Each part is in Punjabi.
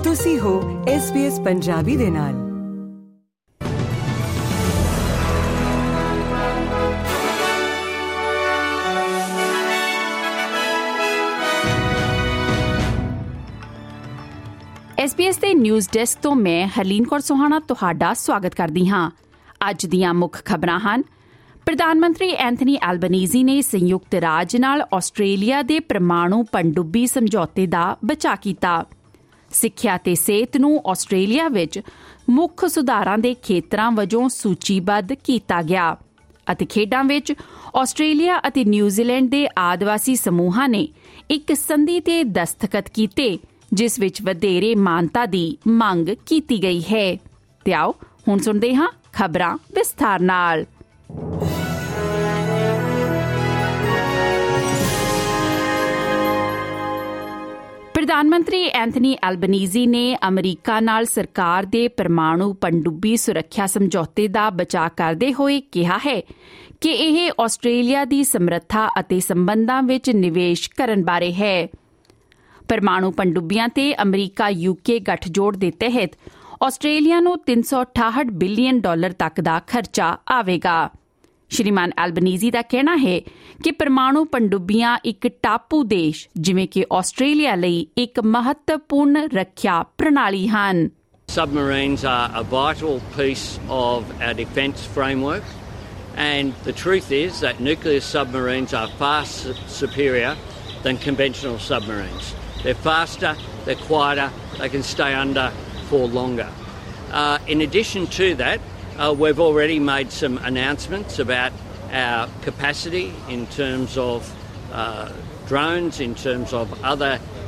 ਤੁਸੀਂ ਹੋ SBS ਪੰਜਾਬੀ ਦੇ ਨਾਲ। SBS ਦੇ ਨਿਊਜ਼ ਡੈਸਕ ਤੋਂ ਮੈਂ ਹਰਲੀਨ ਕੌਰ ਸੋਹਾਣਾ ਤੁਹਾਡਾ ਸਵਾਗਤ ਕਰਦੀ ਹਾਂ। ਅੱਜ ਦੀਆਂ ਮੁੱਖ ਖਬਰਾਂ ਹਨ। ਪ੍ਰਧਾਨ ਮੰਤਰੀ ਐਂਥਨੀ ਐਲਬਨੀਜ਼ੀ ਨੇ ਸੰਯੁਕਤ ਰਾਜ ਨਾਲ ਆਸਟ੍ਰੇਲੀਆ ਦੇ ਪਰਮਾਣੂ ਪਣਡੁੱਬੀ ਸਮਝੌਤੇ ਦਾ ਬਚਾਅ ਕੀਤਾ। ਸਿੱਖਿਆ ਤੇ ਸਿਹਤ ਨੂੰ ਆਸਟ੍ਰੇਲੀਆ ਵਿੱਚ ਮੁੱਖ ਸੁਧਾਰਾਂ ਦੇ ਖੇਤਰਾਂ ਵਜੋਂ ਸੂਚੀਬੱਧ ਕੀਤਾ ਗਿਆ। ਅਤੇ ਖੇਡਾਂ ਵਿੱਚ ਆਸਟ੍ਰੇਲੀਆ ਅਤੇ ਨਿਊਜ਼ੀਲੈਂਡ ਦੇ ਆਦਿਵਾਸੀ ਸਮੂਹਾਂ ਨੇ ਇੱਕ ਸੰਧੀ ਤੇ ਦਸਤਖਤ ਕੀਤੇ, ਜਿਸ ਵਿੱਚ ਵਧੇਰੇ ਮਾਨਤਾ ਦੀ ਮੰਗ ਕੀਤੀ ਗਈ ਹੈ। ਤੇ ਆਓ ਹੁਣ ਸੁਣਦੇ ਹਾਂ ਖਬਰਾਂ ਵਿਸਥਾਰ ਨਾਲ। ਪ੍ਰਧਾਨ ਮੰਤਰੀ ਐਂਥਨੀ ਐਲਬਨੀਜ਼ੀ ਨੇ ਅਮਰੀਕਾ ਨਾਲ ਸਰਕਾਰ ਦੇ ਪਰਮਾਣੂ ਪਣਡੁੱਬੀ ਸੁਰੱਖਿਆ ਸਮਝੌਤੇ ਦਾ ਬਚਾਅ ਕਰਦੇ ਹੋਏ ਕਿਹਾ ਹੈ ਕਿ ਇਹ ਆਸਟ੍ਰੇਲੀਆ ਦੀ ਸਮਰੱਥਾ ਅਤੇ ਸੰਬੰਧਾਂ ਵਿੱਚ ਨਿਵੇਸ਼ ਕਰਨ ਬਾਰੇ ਹੈ। ਪਰਮਾਣੂ ਪਣਡੁੱਬੀਆਂ ਤੇ ਅਮਰੀਕਾ UK ਗੱਠਜੋੜ ਦੇ ਤਹਿਤ ਆਸਟ੍ਰੇਲੀਆ ਨੂੰ $368 ਬਿਲੀਅਨ ਤੱਕ ਦਾ ਖਰਚਾ ਆਵੇਗਾ। ਸ਼੍ਰੀਮਾਨ ਐਲਬਨੀਜ਼ੀ ਦਾ ਕਹਿਣਾ ਹੈ ਕਿ ਪਰਮਾਣੂ ਪਣਡੁੱਬੀਆਂ ਇੱਕ ਟਾਪੂ ਦੇਸ਼ ਜਿਵੇਂ ਕਿ ਆਸਟ੍ਰੇਲੀਆ ਲਈ ਇੱਕ ਮਹੱਤਵਪੂਰਨ ਰੱਖਿਆ ਪ੍ਰਣਾਲੀ ਹਨ। Submarines are a vital piece of our defence framework, and the truth is that nuclear submarines are far superior than conventional submarines. They're faster, they're quieter, they can stay under for longer. In addition to that, we've already made some announcements about our capacity in terms of drones, in terms of other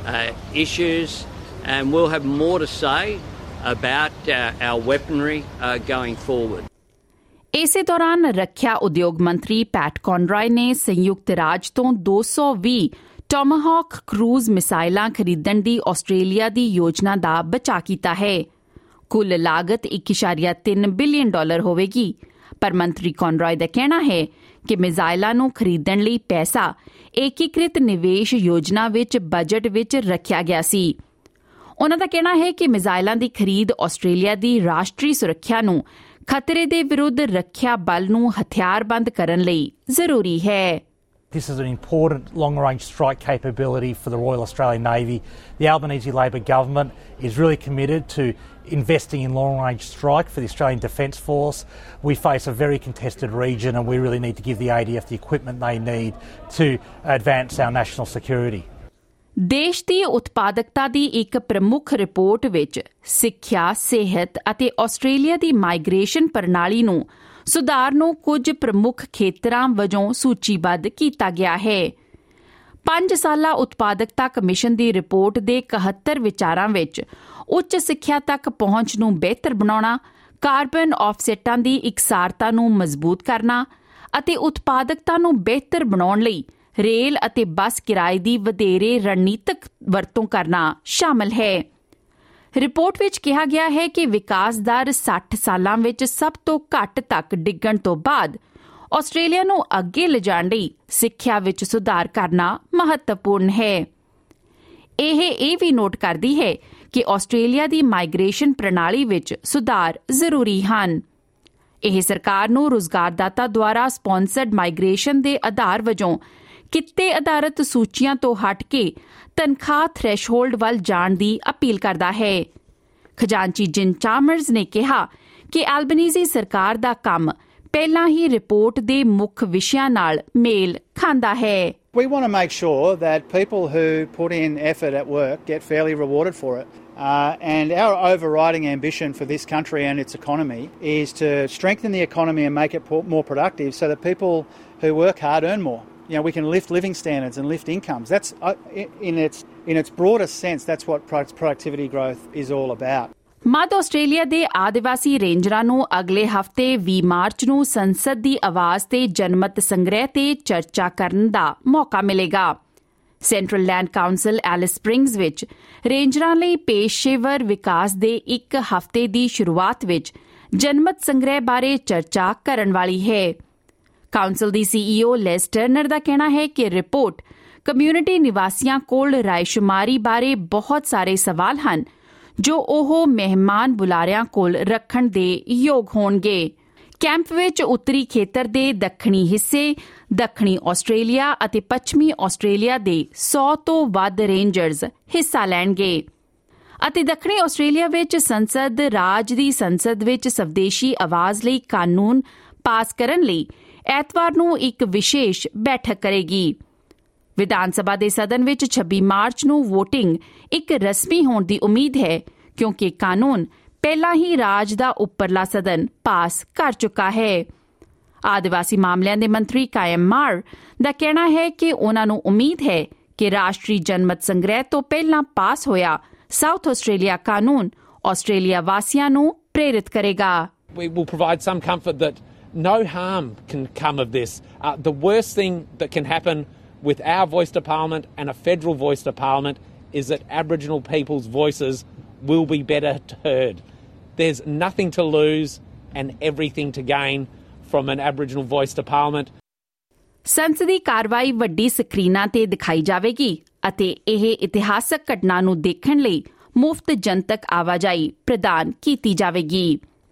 issues, and we'll have more to say about our weaponry going forward. ਇਸੇ ਦੌਰਾਨ ਰੱਖਿਆ ਉਦਯੋਗ ਮੰਤਰੀ ਪੈਟ ਕੌਨਰਾਏ ਨੇ ਸੰਯੁਕਤ ਰਾਜ ਤੋਂ 220 ਟੋਮਾਹੌਕ ਕਰੂਜ਼ ਮਿਸਾਈਲਾਂ ਖਰੀਦਣ ਦੀ ਆਸਟ੍ਰੇਲੀਆ ਦੀ ਯੋਜਨਾ ਦਾ ਬਚਾਅ ਕੀਤਾ ਹੈ। ਕੁੱਲ ਲਾਗਤ $1.3 ਬਿਲੀਅਨ ਹੋਵੇਗੀ, ਪਰ ਮੰਤਰੀ ਕੌਨਰਾਏ ਦਾ ਕਹਿਣਾ ਹੈ ਕਿ ਮਿਜ਼ਾਈਲਾਂ ਨੂੰ ਖਰੀਦਣ ਲਈ ਪੈਸਾ ਏਕੀਕ੍ਰਿਤ ਨਿਵੇਸ਼ ਯੋਜਨਾ ਵਿੱਚ ਬਜਟ ਵਿੱਚ ਰੱਖਿਆ ਗਿਆ ਸੀ। ਉਨ੍ਹਾਂ ਦਾ ਕਹਿਣਾ ਹੈ ਕਿ ਮਿਜ਼ਾਈਲਾਂ ਦੀ ਖਰੀਦ ਆਸਟ੍ਰੇਲੀਆ ਦੀ ਰਾਸ਼ਟਰੀ ਸੁਰੱਖਿਆ ਨੂੰ ਖਤਰੇ ਦੇ ਵਿਰੁੱਧ ਰੱਖਿਆ ਬਲ ਨੂੰ ਹਥਿਆਰਬੰਦ ਕਰਨ ਲਈ ਜ਼ਰੂਰੀ ਹੈ। This is an important long-range strike capability for the Royal Australian Navy. The Albanese Labor government is really committed to investing in long-range strike for the Australian Defence Force. We face a very contested region and we really need to give the ADF the equipment they need to advance our national security. ਦੇਸ਼ ਦੀ ਉਤਪਾਦਕਤਾ ਦੀ ਇੱਕ ਪ੍ਰਮੁੱਖ ਰਿਪੋਰਟ ਵਿੱਚ ਸਿੱਖਿਆ, ਸਿਹਤ ਅਤੇ ਆਸਟ੍ਰੇਲੀਆ ਦੀ ਮਾਈਗ੍ਰੇਸ਼ਨ ਪ੍ਰਣਾਲੀ ਨੂੰ ਸੁਧਾਰ ਨੂੰ ਕੁਝ ਪ੍ਰਮੁੱਖ ਖੇਤਰਾਂ ਵਜੋਂ ਸੂਚੀਬੱਧ ਕੀਤਾ ਗਿਆ ਹੈ। 5 ਸਾਲਾ ਉਤਪਾਦਕਤਾ ਕਮਿਸ਼ਨ ਦੀ ਰਿਪੋਰਟ ਦੇ 71 ਵਿਚਾਰਾਂ ਵਿੱਚ ਉੱਚ ਸਿੱਖਿਆ ਤੱਕ ਪਹੁੰਚ ਨੂੰ ਬਿਹਤਰ ਬਣਾਉਣਾ, ਕਾਰਬਨ ਆਫਸੈਟਾਂ ਦੀ ਇਕਸਾਰਤਾ ਨੂੰ ਮਜ਼ਬੂਤ ਕਰਨਾ ਅਤੇ ਉਤਪਾਦਕਤਾ ਨੂੰ ਬਿਹਤਰ ਬਣਾਉਣ ਲਈ ਰੇਲ ਅਤੇ ਬੱਸ ਕਿਰਾਏ ਦੀ ਵਧੇਰੇ ਰਣਨੀਤਕ ਵਰਤੋਂ ਕਰਨਾ ਸ਼ਾਮਲ ਹੈ। ਰਿਪੋਰਟ ਵਿੱਚ ਕਿਹਾ ਗਿਆ ਹੈ ਕਿ ਵਿਕਾਸ ਦਰ 60 ਸਾਲਾਂ ਵਿੱਚ ਸਭ ਤੋਂ ਘੱਟ ਤੱਕ ਡਿੱਗਣ ਤੋਂ ਬਾਅਦ ਆਸਟ੍ਰੇਲੀਆ ਨੂੰ ਅੱਗੇ ਲਿਜਾਣ ਲਈ ਸਿੱਖਿਆ ਵਿੱਚ ਸੁਧਾਰ ਕਰਨਾ ਮਹੱਤਵਪੂਰਨ ਹੈ। ਇਹ ਵੀ ਨੋਟ ਕਰਦੀ ਹੈ ਕਿ ਆਸਟ੍ਰੇਲੀਆ ਦੀ ਮਾਈਗ੍ਰੇਸ਼ਨ ਪ੍ਰਣਾਲੀ ਵਿੱਚ ਸੁਧਾਰ ਜ਼ਰੂਰੀ ਹਨ। ਇਹ ਸਰਕਾਰ ਨੂੰ ਰੁਜ਼ਗਾਰਦਾਤਾ ਦੁਆਰਾ ਸਪਾਂਸਰਡ ਮਾਈਗ੍ਰੇਸ਼ਨ ਦੇ ਆਧਾਰ ਵਜੋਂ ਕਿੱਤੇ ਆਧਾਰਿਤ ਸੂਚੀਆਂ ਤੋਂ ਹਟ ਕੇ ਤਨਖਾਹ ਥ੍ਰੈਸ਼ਹੋਲਡ ਵੱਲ ਜਾਣ ਦੀ ਅਪੀਲ ਕਰਦਾ ਹੈ। ਖਜ਼ਾਨਚੀ ਜਿਨ ਚਾਮਰਜ਼ ਨੇ ਕਿਹਾ ਕਿ ਐਲਬਨੀਜ਼ੀ ਸਰਕਾਰ ਦਾ ਕੰਮ ਪਹਿਲਾਂ ਹੀ ਰਿਪੋਰਟ ਦੇ ਮੁੱਖ ਵਿਸ਼ਿਆਂ ਨਾਲ ਮੇਲ ਖਾਂਦਾ ਹੈ। We want to make sure that people who put in effort at work get fairly rewarded for it. And our overriding ambition for this country and its economy is to strengthen the economy and make it more productive so that people who work hard earn more. You know, we can lift living standards and lift incomes. That's in its broadest sense, that's what productivity growth is all about. ਮੱਧ ਆਸਟ੍ਰੇਲੀਆ ਦੇ ਆਦਿਵਾਸੀ ਰੇਂਜਰਾਂ ਨੂੰ ਅਗਲੇ ਹਫ਼ਤੇ 20 ਮਾਰਚ ਨੂੰ ਸੰਸਦ ਦੀ ਆਵਾਜ਼ ਤੇ ਜਨਮਤ ਸੰਗ੍ਰਹਿ ਤੇ ਚਰਚਾ ਕਰਨ ਦਾ ਮੌਕਾ ਮਿਲੇਗਾ। Central land council Alice Springs ਵਿੱਚ ਰੇਂਜਰਾਂ ਲਈ ਪੇਸ਼ੇਵਰ ਵਿਕਾਸ ਦੇ ਇੱਕ ਹਫ਼ਤੇ ਦੀ ਸ਼ੁਰੂਆਤ ਵਿੱਚ ਜਨਮਤ ਸੰਗ੍ਰਹਿ ਬਾਰੇ ਚਰਚਾ ਕਰਨ ਵਾਲੀ ਹੈ। ਕਾਉਂਸਲ ਦੀ CEO ਲੈਸ ਟਰਨਰ ਦਾ ਕਹਿਣਾ ਹੈ ਕਿ ਰਿਪੋਰਟ ਕਮਿਊਨਿਟੀ ਨਿਵਾਸੀਆਂ ਕੋਲ ਰਾਇਸ਼ੁਮਾਰੀ ਬਾਰੇ ਬਹੁਤ ਸਾਰੇ ਸਵਾਲ ਹਨ ਜੋ ਉਹ ਮਹਿਮਾਨ ਬੁਲਾਰਿਆਂ ਕੋਲ ਰੱਖਣ ਦੇ ਯੋਗ ਹੋਣਗੇ। ਕੈਂਪ ਵਿੱਚ ਉੱਤਰੀ ਖੇਤਰ ਦੇ ਦੱਖਣੀ ਹਿੱਸੇ, ਦੱਖਣੀ ਆਸਟ੍ਰੇਲੀਆ ਅਤੇ ਪੱਛਮੀ ਆਸਟ੍ਰੇਲੀਆ ਦੇ 100 ਤੋਂ ਵੱਧ ਰੇਂਜਰਜ਼ ਹਿੱਸਾ ਲੈਣਗੇ ਅਤੇ ਦੱਖਣੀ ਆਸਟ੍ਰੇਲੀਆ ਵਿੱਚ ਸੰਸਦ ਰਾਜ ਦੀ ਸੰਸਦ ਵਿੱਚ ਸਵਦੇਸ਼ੀ ਆਵਾਜ਼ ਲਈ ਕਾਨੂੰਨ ਪਾਸ ਕਰਨ ਲਈ ਐਤਵਾਰ ਨੂੰ ਇੱਕ ਵਿਸ਼ੇਸ਼ ਬੈਠਕ ਕਰੇਗੀ। ਵਿਧਾਨ ਸਭਾ ਦੇ ਸਦਨ ਵਿੱਚ 26 ਮਾਰਚ ਨੂੰ ਵੋਟਿੰਗ ਇੱਕ ਰਸਮੀ ਹੋਣ ਦੀ ਉਮੀਦ ਹੈ ਕਿਉਂਕਿ ਕਾਨੂੰਨ ਪਹਿਲਾਂ ਹੀ ਰਾਜ ਦਾ ਉੱਪਰਲਾ ਸਦਨ ਪਾਸ ਕਰ ਚੁੱਕਾ ਹੈ। ਆਦਿਵਾਸੀ ਮਾਮਲਿਆਂ ਦੇ ਮੰਤਰੀ ਕਾਇਮ ਮਾਰ ਦਾ ਕਹਿਣਾ ਹੈ ਕਿ ਉਹਨਾਂ ਨੂੰ ਉਮੀਦ ਹੈ ਕਿ ਰਾਸ਼ਟਰੀ ਜਨਮਤ ਸੰਗ੍ਰਹਿ ਤੋਂ ਪਹਿਲਾਂ ਪਾਸ ਹੋਇਆ ਸਾਊਥ ਆਸਟ੍ਰੇਲੀਆ ਕਾਨੂੰਨ ਆਸਟ੍ਰੇਲੀਆ ਵਾਸੀਆਂ ਨੂੰ ਪ੍ਰੇਰਿਤ ਕਰੇਗਾ। We will provide some comfort that no harm can come of this. The worst thing that can happen with our voice to Parliament and a federal voice to Parliament is that Aboriginal people's voices will be better heard. There's nothing to lose and everything to gain from an Aboriginal voice to Parliament. ਸੰਸਦੀ ਕਾਰਵਾਈ ਵੱਡੀ ਸਕਰੀਨਾਂ ਤੇ ਦਿਖਾਈ ਜਾਵੇਗੀ ਅਤੇ ਇਹ ਇਤਿਹਾਸਕ ਘਟਨਾ ਨੂੰ ਦੇਖਣ ਲਈ ਮੁਫਤ ਜਨਤਕ ਆਵਾਜਾਈ ਪ੍ਰਦਾਨ ਕੀਤੀ ਜਾਵੇਗੀ।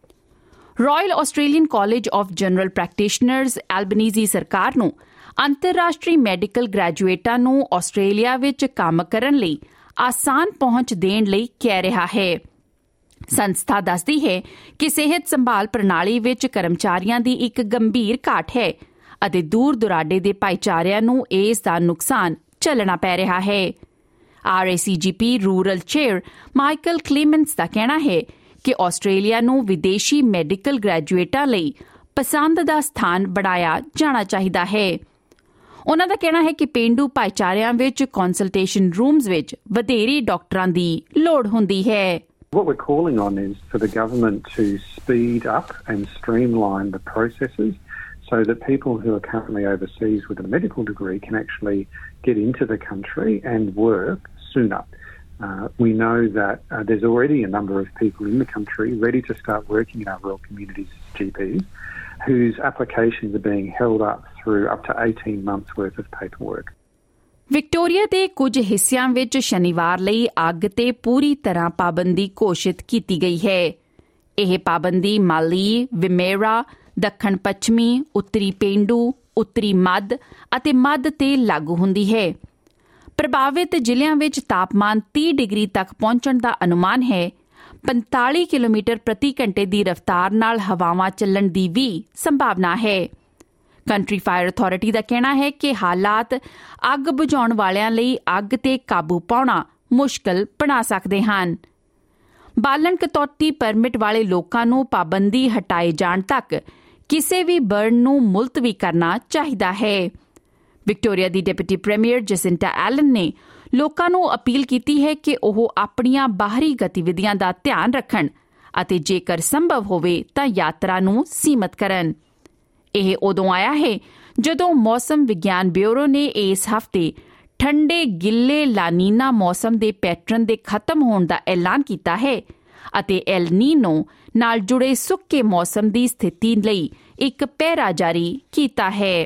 Royal Australian college of general practitioners Albanese ਸਰਕਾਰ ਨੂੰ ਅੰਤਰਰਾਸ਼ਟਰੀ ਮੈਡੀਕਲ ਗ੍ਰੈਜੂਏਟਾਂ ਨੂੰ ਆਸਟ੍ਰੇਲੀਆ ਵਿੱਚ ਕੰਮ ਕਰਨ ਲਈ ਆਸਾਨ ਪਹੁੰਚ ਦੇਣ ਲਈ ਕਹਿ ਰਿਹਾ ਹੈ। ਸੰਸਥਾ ਦੱਸਦੀ ਹੈ ਕਿ ਸਿਹਤ ਸੰਭਾਲ ਪ੍ਰਣਾਲੀ ਵਿੱਚ ਕਰਮਚਾਰੀਆਂ ਦੀ ਇੱਕ ਗੰਭੀਰ ਘਾਟ ਹੈ ਅਤੇ ਦੂਰ ਦੁਰਾਡੇ ਦੇ ਭਾਈਚਾਰਿਆਂ ਨੂੰ ਇਸ ਦਾ ਨੁਕਸਾਨ ਝੱਲਣਾ ਪੈ ਰਿਹਾ ਹੈ। RACGP rural chair Michael Clements ਦਾ ਕਹਿਣਾ ਹੈ ਕਿ ਆਸਟ੍ਰੇਲੀਆ ਨੂੰ ਵਿਦੇਸ਼ੀ ਮੈਡੀਕਲ ਗ੍ਰੈਜੂਏਟਾਂ ਲਈ ਪਸੰਦ ਦਾ ਸਥਾਨ ਬਣਾਇਆ ਜਾਣਾ ਚਾਹੀਦਾ ਹੈ। ਉਹਨਾਂ ਦਾ ਕਹਿਣਾ ਹੈ ਕਿ ਪੇਂਡੂ ਭਾਈਚਾਰਿਆਂ ਵਿੱਚ ਕੰਸਲਟੇਸ਼ਨ ਰੂਮਸ ਵਿੱਚ ਵਧੇਰੇ ਡਾਕਟਰਾਂ ਦੀ ਲੋੜ ਹੁੰਦੀ ਹੈ। What we're calling on is for the government to speed up and streamline the processes so that people who are currently overseas with a medical degree can actually get into the country and work sooner. We know that there's already a number of people in the country ready to start working in our rural communities as GPs whose applications are being held up through up to 18 months worth of paperwork. Victoria ਦੇ ਕੁਝ ਹਿੱਸਿਆਂ ਵਿੱਚ ਸ਼ਨੀਵਾਰ ਲਈ ਅੱਗ ਤੇ ਪੂਰੀ ਤਰ੍ਹਾਂ ਪਾਬੰਦੀ ਘੋਸ਼ਿਤ ਕੀਤੀ ਗਈ ਹੈ। ਇਹ ਪਾਬੰਦੀ ਮਾਲੀ, ਵਿਮੇਰਾ, ਦੱਖਣ ਪੱਛਮੀ, ਉੱਤਰੀ ਪੇਂਡੂ, ਉੱਤਰੀ ਮੱਧ ਅਤੇ ਮੱਧ ਤੇ ਲਾਗੂ ਹੁੰਦੀ ਹੈ। ਪ੍ਰਭਾਵਿਤ ਜ਼ਿਲ੍ਹਿਆਂ ਵਿੱਚ ਤਾਪਮਾਨ 30 ਡਿਗਰੀ ਤੱਕ ਪਹੁੰਚਣ ਦਾ ਅਨੁਮਾਨ ਹੈ। 45 ਕਿਲੋਮੀਟਰ ਪ੍ਰਤੀ ਘੰਟੇ ਦੀ ਰਫ਼ਤਾਰ ਨਾਲ ਹਵਾਵਾਂ ਚੱਲਣ ਦੀ ਵੀ ਸੰਭਾਵਨਾ ਹੈ। ਕੰਟਰੀ ਫਾਇਰ ਅਥਾਰਟੀ ਦਾ ਕਹਿਣਾ ਹੈ ਕਿ ਹਾਲਾਤ ਅੱਗ ਬੁਝਾਉਣ ਵਾਲਿਆਂ ਲਈ ਅੱਗ ਤੇ ਕਾਬੂ ਪਾਉਣਾ ਮੁਸ਼ਕਲ ਬਣਾ ਸਕਦੇ ਹਨ। ਬਾਲਣ ਕਟੌਤੀ ਪਰਮਿਟ ਵਾਲੇ ਲੋਕਾਂ ਨੂੰ ਪਾਬੰਦੀ ਹਟਾਏ ਜਾਣ ਤੱਕ ਕਿਸੇ ਵੀ ਬਰਨ ਨੂੰ ਮੁਲਤਵੀ ਕਰਨਾ ਚਾਹੀਦਾ ਹੈ। ਵਿਕਟੋਰੀਆ ਦੀ ਡਿਪਟੀ ਪ੍ਰੀਮੀਅਰ ਜਸਿੰਟਾ ਐਲਨ ਨੇ ਲੋਕਾਂ ਨੂੰ ਅਪੀਲ ਕੀਤੀ ਹੈ ਕਿ ਉਹ ਆਪਣੀਆਂ ਬਾਹਰੀ ਗਤੀਵਿਧੀਆਂ ਦਾ ਧਿਆਨ ਰੱਖਣ ਅਤੇ ਜੇਕਰ ਸੰਭਵ ਹੋਵੇ ਤਾਂ ਯਾਤਰਾ ਨੂੰ ਸੀਮਤ ਕਰਨ। ਇਹ ਉਦੋਂ ਆਇਆ ਹੈ ਜਦੋਂ ਮੌਸਮ ਵਿਗਿਆਨ ਬਿਊਰੋ ਨੇ ਇਸ ਹਫ਼ਤੇ ਠੰਡੇ ਗਿੱਲੇ ਲਾਨੀਨਾ ਮੌਸਮ ਦੇ ਪੈਟਰਨ ਦੇ ਖਤਮ ਹੋਣ ਦਾ ਐਲਾਨ ਕੀਤਾ ਹੈ ਅਤੇ ਐਲ ਨੀਨੋ ਨਾਲ ਜੁੜੇ ਸੁੱਕੇ ਮੌਸਮ ਦੀ ਸਥਿਤੀ ਲਈ ਇੱਕ ਪਹਿਰਾ ਜਾਰੀ ਕੀਤਾ ਹੈ।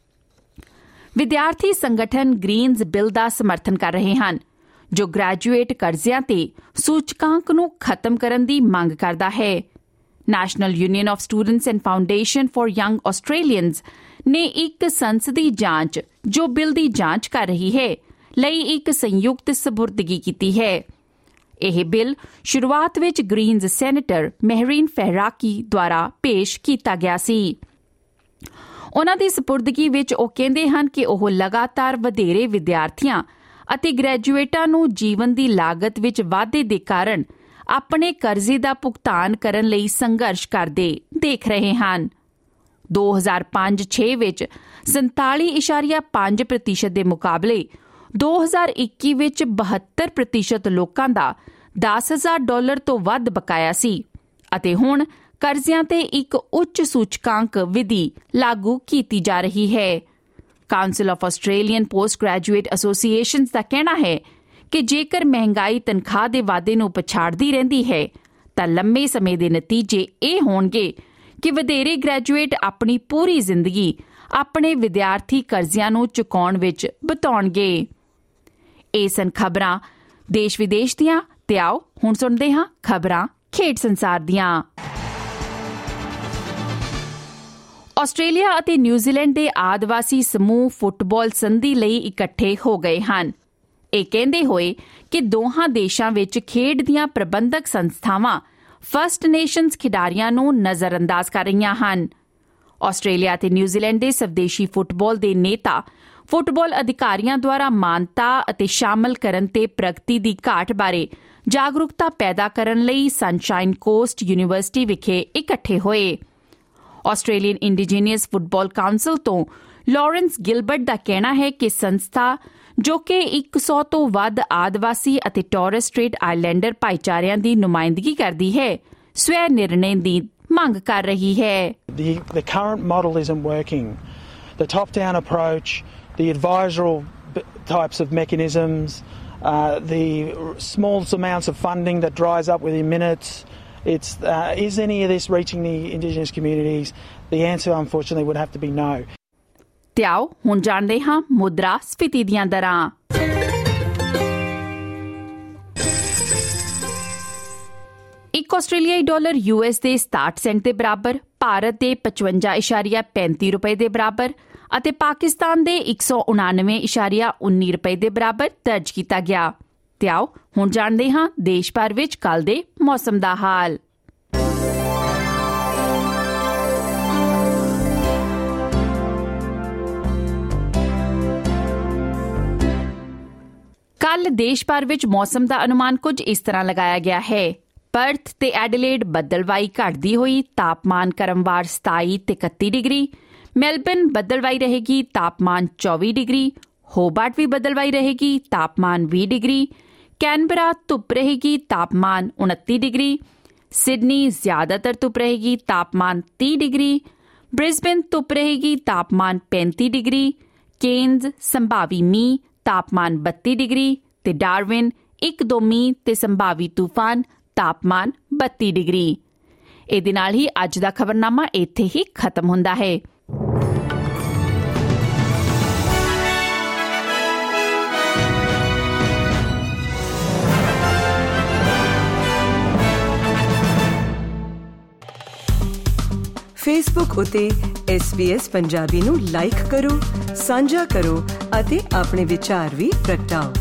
ਵਿਦਿਆਰਥੀ ਸੰਗਠਨ ਗ੍ਰੀਨਜ਼ ਬਿੱਲ ਦਾ ਸਮਰਥਨ ਕਰ ਰਹੇ ਹਨ ਜੋ ਗ੍ਰੈਜੂਏਟ ਕਰਜ਼ਿਆਂ ਤੇ ਸੂਚਕਾਂਕ ਨੂੰ ਖਤਮ ਕਰਨ ਦੀ ਮੰਗ ਕਰਦਾ ਹੈ। National union of students and foundation for young Australians ਨੇ ਇੱਕ ਸੰਸਦੀ ਜਾਂਚ ਜੋ ਬਿੱਲ ਦੀ ਜਾਂਚ ਕਰ ਰਹੀ ਹੈ ਲਈ ਇੱਕ ਸੰਯੁਕਤ ਸਬੁਰਦਗੀ ਕੀਤੀ ਹੈ। ਇਹ ਬਿੱਲ ਸ਼ੁਰੂਆਤ ਵਿੱਚ ਗ੍ਰੀਨਜ਼ ਸੈਨੇਟਰ ਮਹਿਰੀਨ ਫੈਹਰਾਕੀ ਦੁਆਰਾ ਪੇਸ਼ ਕੀਤਾ ਗਿਆ ਸੀ। ਉਹਨਾਂ ਦੀ ਸਪੁਰਦਗੀ ਵਿੱਚ ਉਹ ਕਹਿੰਦੇ ਹਨ ਕਿ ਉਹ ਲਗਾਤਾਰ ਵਧੇਰੇ ਵਿਦਿਆਰਥੀਆਂ ਅਤੇ ਗ੍ਰੈਜੂਏਟਾਂ ਨੂੰ ਜੀਵਨ ਦੀ ਲਾਗਤ ਵਿੱਚ ਵਾਧੇ ਦੇ ਕਾਰਨ ਆਪਣੇ ਕਰਜ਼ੇ ਦਾ ਭੁਗਤਾਨ ਕਰਨ ਲਈ ਸੰਘਰਸ਼ ਕਰਦੇ ਦੇਖ ਰਹੇ ਹਨ। 2005-06 ਵਿੱਚ 47.5% ਦੇ ਮੁਕਾਬਲੇ 2021 ਵਿੱਚ 72% ਲੋਕਾਂ ਦਾ $10,000 ਤੋਂ ਵੱਧ ਬਕਾਇਆ ਸੀ ਅਤੇ ਹੁਣ ਕਰਜ਼ਿਆਂ ਤੇ ਇੱਕ ਉੱਚ ਸੂਚਕਾਂਕ ਵਿਧੀ ਲਾਗੂ ਕੀਤੀ ਜਾ ਰਹੀ ਹੈ। Council of Australian postgraduate associations ਦਾ ਕਹਿਣਾ ਹੈ ਕਿ ਜੇਕਰ ਮਹਿੰਗਾਈ ਤਨਖਾਹ ਦੇ ਵਾਧੇ ਨੂੰ ਪਛਾੜਦੀ ਰਹਿੰਦੀ ਹੈ ਤਾਂ ਲੰਮੇ ਸਮੇਂ ਦੇ ਨਤੀਜੇ ਇਹ ਹੋਣਗੇ ਕਿ ਵਧੇਰੇ ਗ੍ਰੈਜੂਏਟ ਆਪਣੀ ਪੂਰੀ ਜ਼ਿੰਦਗੀ ਆਪਣੇ ਵਿਦਿਆਰਥੀ ਕਰਜ਼ਿਆਂ ਨੂੰ ਚੁਕਾਉਣ ਵਿੱਚ ਬਿਤਾਉਣਗੇ। ਇਹ ਸਨ ਖਬਰਾਂ ਦੇਸ਼ ਵਿਦੇਸ਼ ਦੀਆਂ, ਤੇ ਆਓ ਹੁਣ ਸੁਣਦੇ ਹਾਂ ਖਬਰਾਂ ਖੇਡ ਸੰਸਾਰ ਦੀਆਂ। ਆਸਟ੍ਰੇਲੀਆ ਅਤੇ ਨਿਊਜ਼ੀਲੈਂਡ ਦੇ ਆਦਿਵਾਸੀ ਸਮੂਹ ਫੁੱਟਬਾਲ ਸੰਧੀ ਲਈ ਇਕੱਠੇ ਹੋ ਗਏ ਹਨ, ਇਹ ਕਹਿੰਦੇ ਹੋਏ ਕਿ ਦੋਹਾਂ ਦੇਸ਼ਾਂ ਵਿੱਚ ਖੇਡ ਦੀਆਂ ਪ੍ਰਬੰਧਕ ਸੰਸਥਾਵਾਂ ਫਸਟ ਨੇਸ਼ਨਜ਼ ਖਿਡਾਰੀਆਂ ਨੂੰ ਨਜ਼ਰਅੰਦਾਜ਼ ਕਰ ਰਹੀਆਂ ਹਨ। ਆਸਟ੍ਰੇਲੀਆ ਅਤੇ ਨਿਊਜ਼ੀਲੈਂਡ ਦੇ ਸਵਦੇਸ਼ੀ ਫੁੱਟਬਾਲ ਦੇ ਨੇਤਾ ਫੁੱਟਬਾਲ ਅਧਿਕਾਰੀਆਂ ਦੁਆਰਾ ਮਾਨਤਾ ਅਤੇ ਸ਼ਾਮਲ ਕਰਨ ਤੇ ਪ੍ਰਗਤੀ ਦੀ ਘਾਟ ਬਾਰੇ ਜਾਗਰੂਕਤਾ ਪੈਦਾ ਕਰਨ ਲਈ ਸਨਸ਼ਾਈਨ ਕੋਸਟ ਯੂਨੀਵਰਸਿਟੀ ਵਿਖੇ ਇਕੱਠੇ ਹੋਏ। ਆਸਟ੍ਰੇਲੀਅਨ ਇੰਡੀਜੀਨੀਅਸ ਫੁੱਟਬਾਲ ਕਾਉਂਸਲ ਤੋਂ ਲਾਰੈਂਸ ਗਿਲਬਰਟ ਦਾ ਕਹਿਣਾ ਹੈ ਕਿ ਸੰਸਥਾ, ਜੋ ਕਿ 100 ਤੋਂ ਵੱਧ ਆਦਿਵਾਸੀ ਅਤੇ ਟੋਰਸ ਸਟ੍ਰੇਟ ਆਈਲੈਂਡਰ ਭਾਈਚਾਰਿਆਂ ਦੀ ਨੁਮਾਇੰਦਗੀ ਕਰਦੀ ਹੈ, ਸਵੈ ਨਿਰਣੇ ਦੀ ਮੰਗ ਕਰ ਰਹੀ ਹੈ। The current model isn't working. The top-down approach, the advisory types of mechanisms, the small amounts of funding that dries up within minutes. Is any of this reaching the Indigenous communities? The answer, unfortunately, would have to be no. ਤੇ ਆਓ ਹੁਣ ਜਾਣਦੇ ਹਾਂ ਮੁਦਰਾ ਸਫੀਤੀ ਦੀਆਂ ਦਰਾਂ। ਇੱਕ ਆਸਟ੍ਰੇਲੀਆਈ ਡਾਲਰ US ਦੇ 67 ਸੈਂਟ ਦੇ ਬਰਾਬਰ, ਭਾਰਤ ਦੇ 55.35 ਰੁਪਏ ਦੇ ਬਰਾਬਰ ਅਤੇ ਪਾਕਿਸਤਾਨ ਦੇ 199.19 ਰੁਪਏ ਦੇ ਬਰਾਬਰ ਦਰਜ ਕੀਤਾ ਗਿਆ। ਤੇ ਆਓ ਹੁਣ ਜਾਣਦੇ ਹਾਂ ਦੇਸ਼ ਭਰ ਵਿੱਚ ਕੱਲ੍ਹ ਦੇ ਮੌਸਮ ਦਾ ਹਾਲ। ਕੱਲ੍ਹ ਦੇਸ਼ ਭਰ ਵਿੱਚ ਮੌਸਮ ਦਾ ਅਨੁਮਾਨ ਕੁਝ ਇਸ ਤਰ੍ਹਾਂ ਲਗਾਇਆ ਗਿਆ ਹੈ। ਪਰਥ ਤੇ ਐਡੀਲੇਡ ਬੱਦਲਵਾਈ ਘਟਦੀ ਹੋਈ, ਤਾਪਮਾਨ ਕ੍ਰਮਵਾਰ 27 ਤੇ 31 ਡਿਗਰੀ। ਮੈਲਬਨ ਬੱਦਲਵਾਈ ਰਹੇਗੀ, ਤਾਪਮਾਨ 24 ਡਿਗਰੀ। ਹੋਬਾਰਟ ਵੀ ਬੱਦਲਵਾਈ ਰਹੇਗੀ, ਤਾਪਮਾਨ 20 ਡਿਗਰੀ। ਕੈਨਬਰਾ ਧੁੱਪ ਰਹੇਗੀ, ਤਾਪਮਾਨ 29 ਡਿਗਰੀ। ਸਿਡਨੀ ਜ਼ਿਆਦਾਤਰ ਧੁੱਪ ਰਹੇਗੀ, ਤਾਪਮਾਨ 30 ਡਿਗਰੀ। ਬ੍ਰਿਸਬੇਨ ਧੁੱਪ ਰਹੇਗੀ, ਤਾਪਮਾਨ 35 ਡਿਗਰੀ। ਕੇਨਜ਼ ਸੰਭਾਵੀ ਮੀਂਹ, ਤਾਪਮਾਨ 32 ਡਿਗਰੀ। ਤੇ ਡਾਰਵਿਨ 1-2 ਮੀਂਹ ਤੇ ਸੰਭਾਵੀ ਤੂਫਾਨ, ਤਾਪਮਾਨ 32 ਡਿਗਰੀ। ਇਹਦੇ ਨਾਲ ਹੀ ਅੱਜ ਦਾ ਖਬਰਨਾਮਾ ਇੱਥੇ ਹੀ ਖਤਮ ਹੁੰਦਾ ਹੈ। ਫੇਸਬੁੱਕ ਉਤੇ SBS ਪੰਜਾਬੀ ਨੂੰ ਲਾਈਕ ਕਰੋ, ਸਾਂਝਾ ਕਰੋ ਅਤੇ ਆਪਣੇ ਵਿਚਾਰ ਵੀ ਪ੍ਰਗਟਾਓ।